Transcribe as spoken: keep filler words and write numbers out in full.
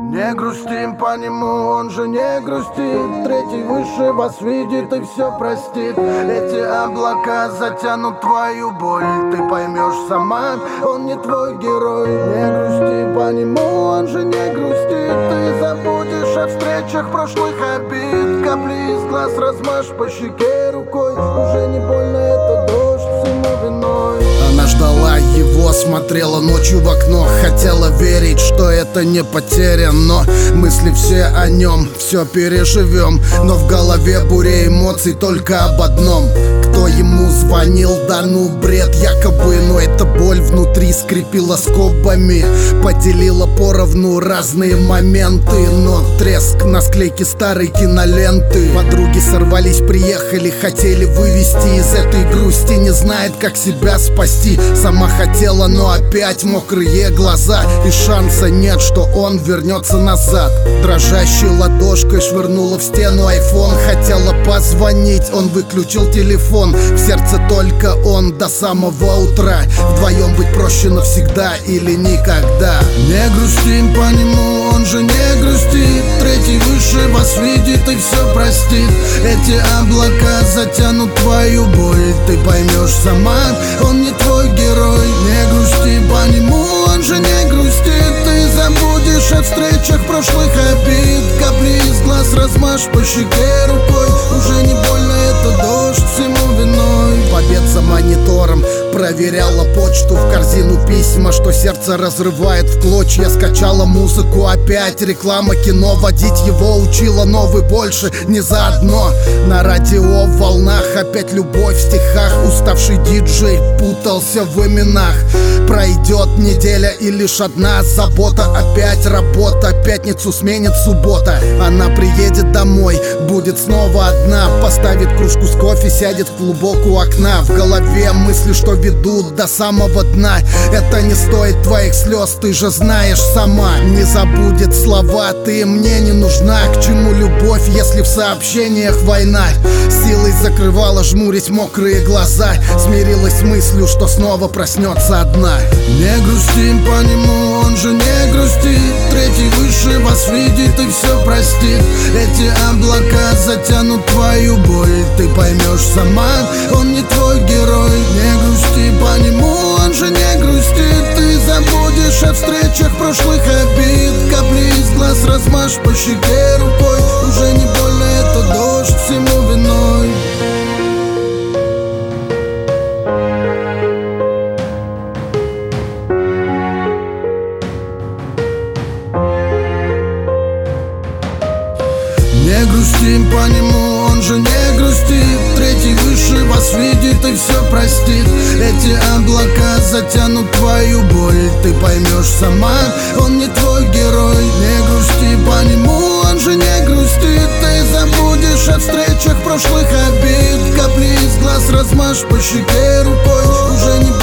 Не грустим по нему, он же не грустит. Третий выше вас видит и все простит. Эти облака затянут твою боль. Ты поймешь сама, он не твой герой. Не грусти по нему, он же не грустит. Ты забудешь о встречах прошлых обид. Капли из глаз размажь по щеке рукой. Уже не больно, это дождь всему виной. Она ждала его, смотрела ночью в окно. Хотела верить, что это не потеря, но мысли все о нем, все переживем. Но в голове буря эмоций только об одном: кто ему звонил, да ну бред якобы. Но эта боль внутри скрепила скобами, поделила поровну разные моменты. Но треск на склейке старой киноленты. Подруги сорвались, приехали, хотели вывести из этой грусти. Не знает, как себя спасти. Сама хотела, но опять мокрые глаза. И шанса нет, что он вернется назад. Дрожащей ладошкой швырнула в стену айфон. Хотела позвонить, он выключил телефон. В сердце только он до самого утра. Вдвоем быть проще навсегда или никогда. Не грустим по нему, он же не грустит. Третий выше вас видит и все простит. Эти облака затянут твою боль. Ты поймешь сама, он не твой герой. Не грусти по нему, он же не грустит. Ты забудешь о встречах прошлых обид. Капли из глаз размажь по щеке рукой. Уже не больно, это дождь всему виной. Побед за монитором, проверяла почту, в корзину письма, что сердце разрывает в клочья. Скачала музыку, опять реклама кино. Водить его учила, но вы больше не заодно. На радио в волнах опять любовь в стихах. Уставший диджей путался в именах. Пройдет неделя и лишь одна забота. Опять работа, пятницу сменит суббота. Она приедет домой, будет снова одна. Поставит кружку с кофе, сядет в клубок у окна. В голове мысли, что ведут до самого дна. Это не стоит твоих слез, ты же знаешь сама. Не забудет слова, ты мне не нужна. К чему любовь, если в сообщениях война? Силой закрывала, жмурясь мокрые глаза. Смирилась с мыслью, что снова проснется одна. Не грустим по нему, он же не грустит. Третий выше вас видит и все простит. Эти облака затянут твою боль. Ты поймешь сама, он не твой герой. Не грусти по нему, он же не грустит. Ты забудешь о встречах прошлых обид. Капли из глаз размажь по щеке рукой. Уже не больно, это дождь всему виной. Не грустим по нему, он же не грустит. Третий выше вас видит и все простит. Эти облака затянут твою боль. Ты поймешь сама, он не твой герой. Не грусти по нему, он же не грустит. Ты забудешь о встречах прошлых обид. Капли из глаз размажь по щеке рукой. Уже не